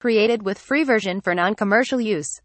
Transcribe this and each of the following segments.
Created with free version for non-commercial use.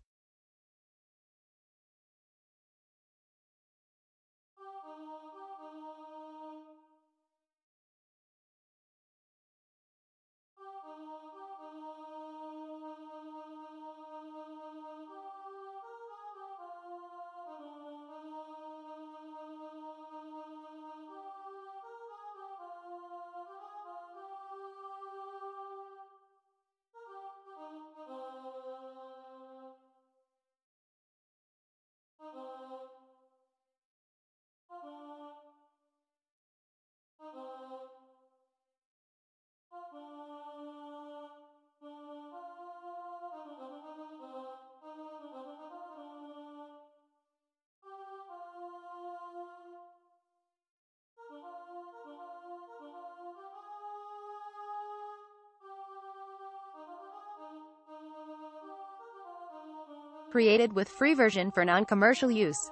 Created with free version for non-commercial use.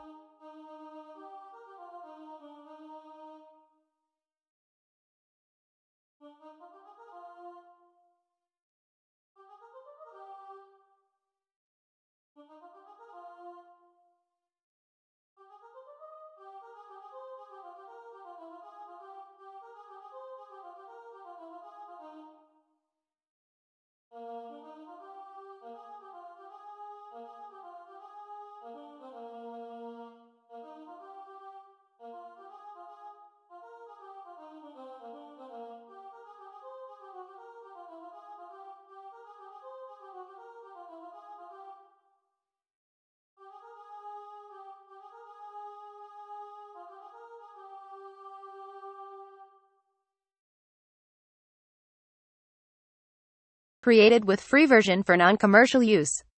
Created with free version for non-commercial use.